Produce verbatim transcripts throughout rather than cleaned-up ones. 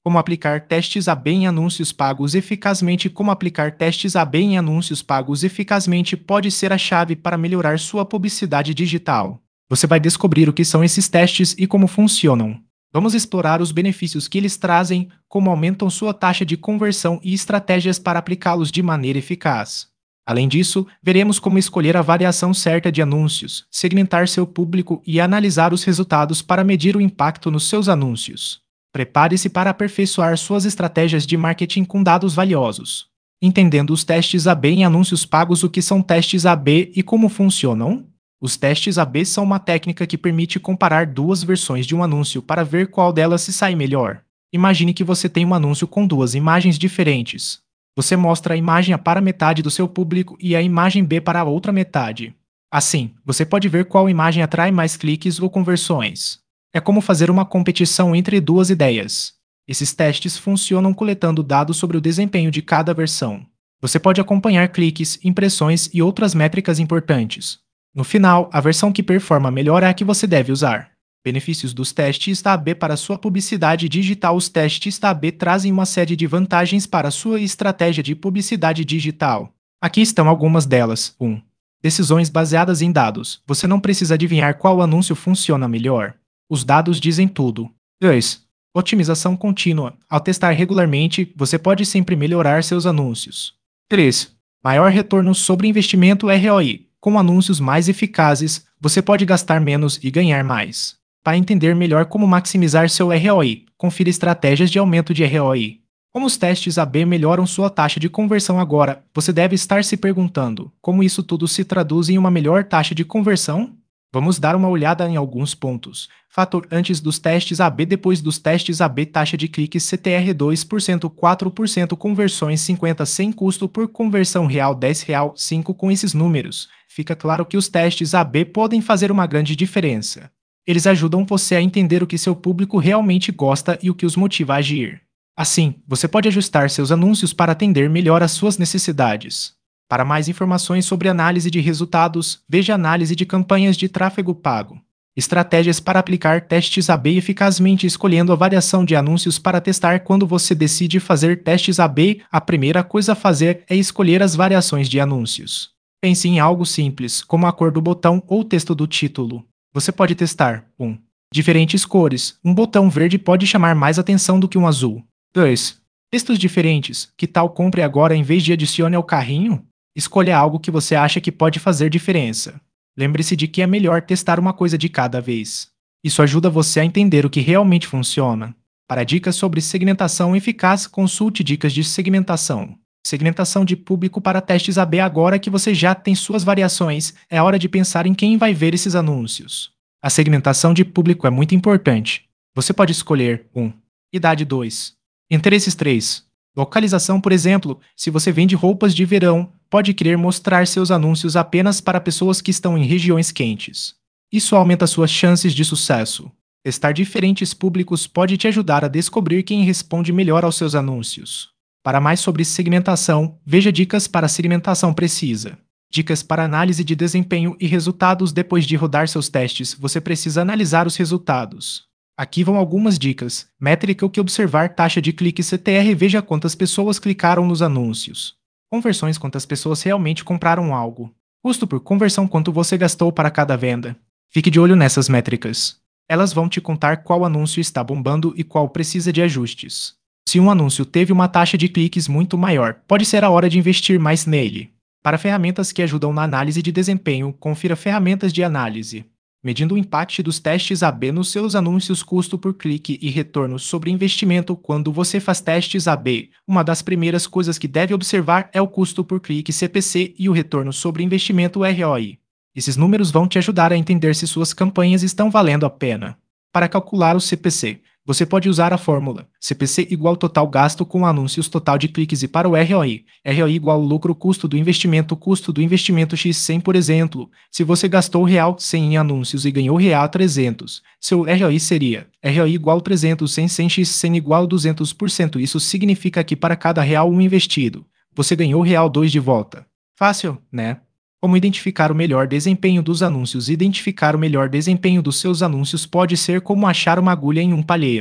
Como aplicar testes A B em anúncios pagos eficazmente. Como aplicar testes A B em anúncios pagos eficazmente pode ser a chave para melhorar sua publicidade digital. Você vai descobrir o que são esses testes e como funcionam. Vamos explorar os benefícios que eles trazem, como aumentam sua taxa de conversão e estratégias para aplicá-los de maneira eficaz. Além disso, veremos como escolher a variação certa de anúncios, segmentar seu público e analisar os resultados para medir o impacto nos seus anúncios. Prepare-se para aperfeiçoar suas estratégias de marketing com dados valiosos. Entendendo os testes A B em anúncios pagos. O que são testes A B e como funcionam? Os testes A B são uma técnica que permite comparar duas versões de um anúncio para ver qual delas se sai melhor. Imagine que você tem um anúncio com duas imagens diferentes. Você mostra a imagem A para metade do seu público e a imagem B para a outra metade. Assim, você pode ver qual imagem atrai mais cliques ou conversões. É como fazer uma competição entre duas ideias. Esses testes funcionam coletando dados sobre o desempenho de cada versão. Você pode acompanhar cliques, impressões e outras métricas importantes. No final, a versão que performa melhor é a que você deve usar. Benefícios dos testes A B para sua publicidade digital. Os testes A B trazem uma série de vantagens para sua estratégia de publicidade digital. Aqui estão algumas delas. um. Decisões baseadas em dados. Você não precisa adivinhar qual anúncio funciona melhor. Os dados dizem tudo. dois. Otimização contínua. Ao testar regularmente, você pode sempre melhorar seus anúncios. três. Maior retorno sobre investimento R O I. Com anúncios mais eficazes, você pode gastar menos e ganhar mais. Para entender melhor como maximizar seu R O I, confira estratégias de aumento de R O I. Como os testes A B melhoram sua taxa de conversão agora, você deve estar se perguntando como isso tudo se traduz em uma melhor taxa de conversão? Vamos dar uma olhada em alguns pontos. Fator antes dos testes A B. Depois dos testes A B, taxa de cliques C T R dois por cento, quatro por cento, conversões cinquenta sem custo por conversão real dez real, cinco. Com esses números, fica claro que os testes A B podem fazer uma grande diferença. Eles ajudam você a entender o que seu público realmente gosta e o que os motiva a agir. Assim, você pode ajustar seus anúncios para atender melhor às suas necessidades. Para mais informações sobre análise de resultados, veja análise de campanhas de tráfego pago. Estratégias para aplicar testes A B eficazmente. Escolhendo a variação de anúncios para testar. Quando você decide fazer testes A B, a primeira coisa a fazer é escolher as variações de anúncios. Pense em algo simples, como a cor do botão ou o texto do título. Você pode testar um. Diferentes cores. Um botão verde pode chamar mais atenção do que um azul. dois. Textos diferentes. Que tal compre agora em vez de adicione ao carrinho? Escolha algo que você acha que pode fazer diferença. Lembre-se de que é melhor testar uma coisa de cada vez. Isso ajuda você a entender o que realmente funciona. Para dicas sobre segmentação eficaz, consulte dicas de segmentação. Segmentação de público para testes A B. Agora que você já tem suas variações, é hora de pensar em quem vai ver esses anúncios. A segmentação de público é muito importante. Você pode escolher um. Idade dois. Interesses três. Localização. Por exemplo, se você vende roupas de verão, pode querer mostrar seus anúncios apenas para pessoas que estão em regiões quentes. Isso aumenta suas chances de sucesso. Testar diferentes públicos pode te ajudar a descobrir quem responde melhor aos seus anúncios. Para mais sobre segmentação, veja dicas para segmentação precisa. Dicas para análise de desempenho e resultados. Depois de rodar seus testes, você precisa analisar os resultados. Aqui vão algumas dicas. Métrica. O que observar? Taxa de clique C T R. Veja quantas pessoas clicaram nos anúncios. Conversões. Quantas pessoas realmente compraram algo. Custo por conversão. Quanto você gastou para cada venda. Fique de olho nessas métricas. Elas vão te contar qual anúncio está bombando e qual precisa de ajustes. Se um anúncio teve uma taxa de cliques muito maior, pode ser a hora de investir mais nele. Para ferramentas que ajudam na análise de desempenho, confira ferramentas de análise. Medindo o impacto dos testes A B nos seus anúncios. Custo por clique e retorno sobre investimento. Quando você faz testes A B, uma das primeiras coisas que deve observar é o custo por clique C P C e o retorno sobre investimento R O I. Esses números vão te ajudar a entender se suas campanhas estão valendo a pena. Para calcular o C P C, você pode usar a fórmula C P C igual total gasto com anúncios total de cliques. E para o R O I, R O I igual lucro custo do investimento custo do investimento x cem. Por exemplo, se você gastou real cem em anúncios e ganhou real trezentos, seu R O I seria R O I igual trezentos cem cem x cem igual duzentos por cento. Isso significa que para cada real um investido, você ganhou real dois de volta. Fácil, né? Como identificar o melhor desempenho dos anúncios? Identificar o melhor desempenho dos seus anúncios pode ser como achar uma agulha em um palheiro.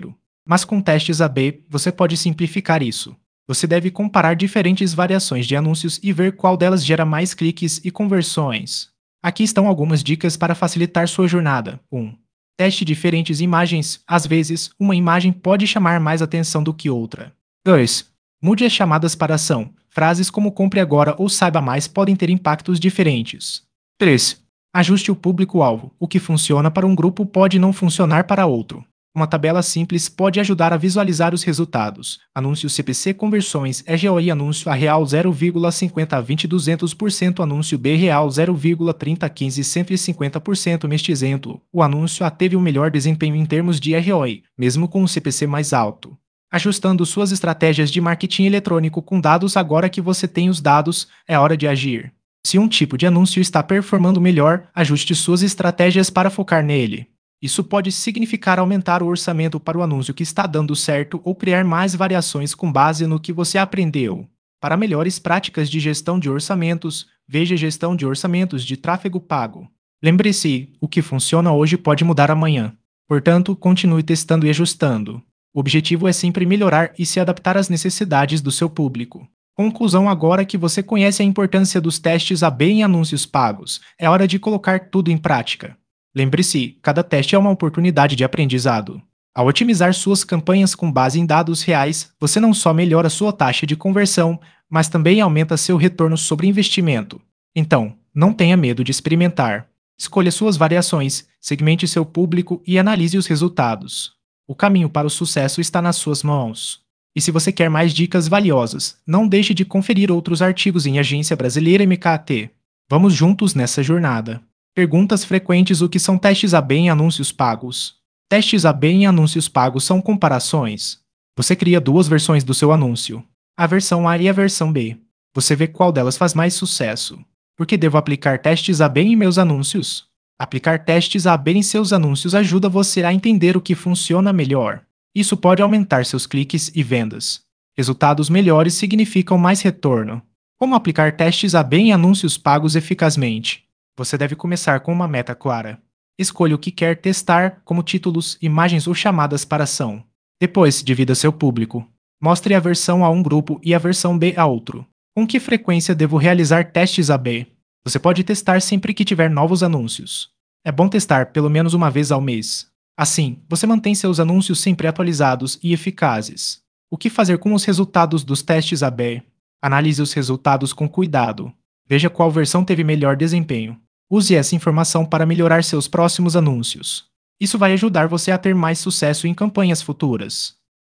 Mas com testes A B, você pode simplificar isso. Você deve comparar diferentes variações de anúncios e ver qual delas gera mais cliques e conversões. Aqui estão algumas dicas para facilitar sua jornada. um. Teste diferentes imagens. Às vezes, uma imagem pode chamar mais atenção do que outra. dois. Mude as chamadas para ação. Frases como compre agora ou saiba mais podem ter impactos diferentes. três. Ajuste o público-alvo. O que funciona para um grupo pode não funcionar para outro. Uma tabela simples pode ajudar a visualizar os resultados. Anúncio C P C conversões E G O I anúncio A real zero vírgula cinquenta vinte duzentos por cento anúncio B real zero vírgula trinta quinze cento e cinquenta por cento neste exemplo. O anúncio A teve o melhor desempenho em termos de R O I, mesmo com o C P C mais alto. Ajustando suas estratégias de marketing eletrônico com dados. Agora que você tem os dados, é hora de agir. Se um tipo de anúncio está performando melhor, ajuste suas estratégias para focar nele. Isso pode significar aumentar o orçamento para o anúncio que está dando certo ou criar mais variações com base no que você aprendeu. Para melhores práticas de gestão de orçamentos, veja gestão de orçamentos de tráfego pago. Lembre-se, o que funciona hoje pode mudar amanhã. Portanto, continue testando e ajustando. O objetivo é sempre melhorar e se adaptar às necessidades do seu público. Conclusão: agora que você conhece a importância dos testes A B em anúncios pagos, é hora de colocar tudo em prática. Lembre-se, cada teste é uma oportunidade de aprendizado. Ao otimizar suas campanhas com base em dados reais, você não só melhora sua taxa de conversão, mas também aumenta seu retorno sobre investimento. Então, não tenha medo de experimentar. Escolha suas variações, segmente seu público e analise os resultados. O caminho para o sucesso está nas suas mãos. E se você quer mais dicas valiosas, não deixe de conferir outros artigos em Agência Brasileira M K T. Vamos juntos nessa jornada. Perguntas frequentes: o que são testes A B em anúncios pagos? Testes A B em anúncios pagos são comparações. Você cria duas versões do seu anúncio, a versão A e a versão B. Você vê qual delas faz mais sucesso. Por que devo aplicar testes A B em meus anúncios? Aplicar testes A B em seus anúncios ajuda você a entender o que funciona melhor. Isso pode aumentar seus cliques e vendas. Resultados melhores significam mais retorno. Como aplicar testes A B em anúncios pagos eficazmente? Você deve começar com uma meta clara. Escolha o que quer testar, como títulos, imagens ou chamadas para ação. Depois, divida seu público. Mostre a versão A a um grupo e a versão B a outro. Com que frequência devo realizar testes A B? Você pode testar sempre que tiver novos anúncios. É bom testar pelo menos uma vez ao mês. Assim, você mantém seus anúncios sempre atualizados e eficazes. O que fazer com os resultados dos testes A B? Analise os resultados com cuidado. Veja qual versão teve melhor desempenho. Use essa informação para melhorar seus próximos anúncios. Isso vai ajudar você a ter mais sucesso em campanhas futuras.